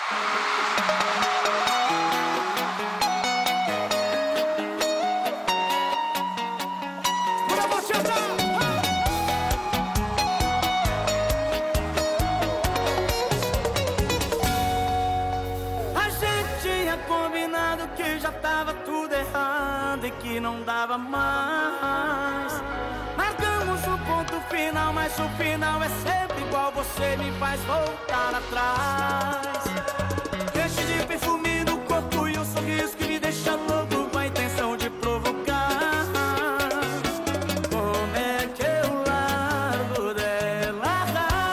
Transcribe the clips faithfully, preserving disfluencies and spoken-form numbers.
Combinado que já tava tudo errado e que não dava mais. Marcamos o ponto final, mas o final é sempre igual. Você me faz voltar atrás. Enche de perfume no corpo e um sorriso que me deixa louco com a intenção de provocar. Como é que eu largo dela?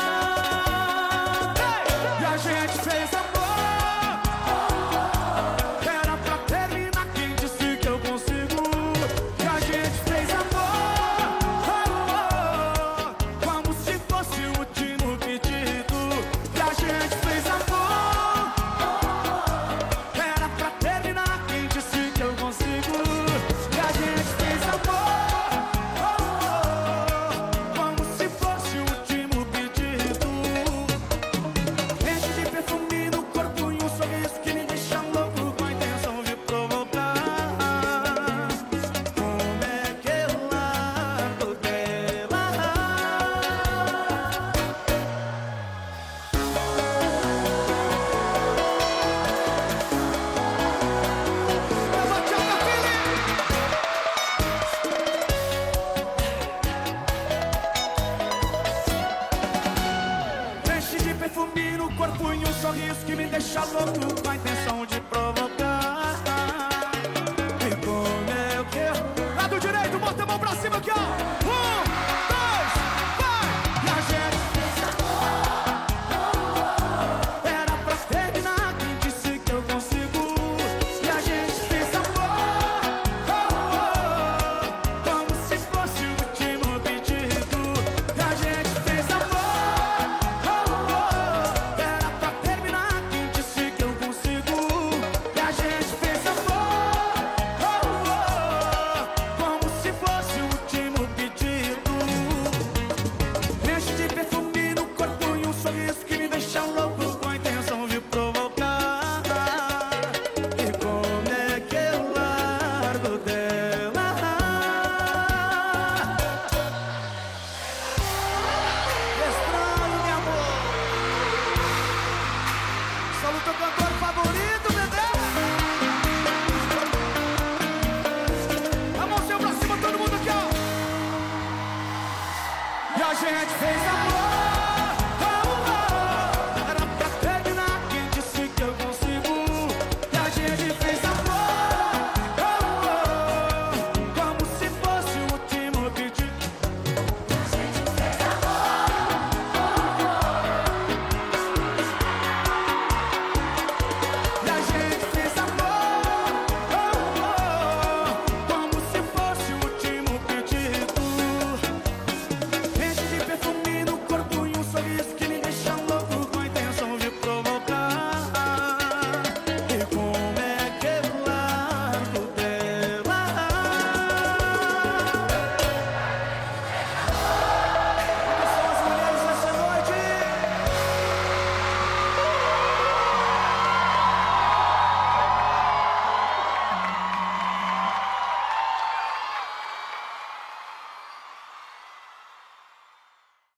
E a gente fez amor. Perfume no corpo e um sorriso que me deixa louco com a intenção de provocar.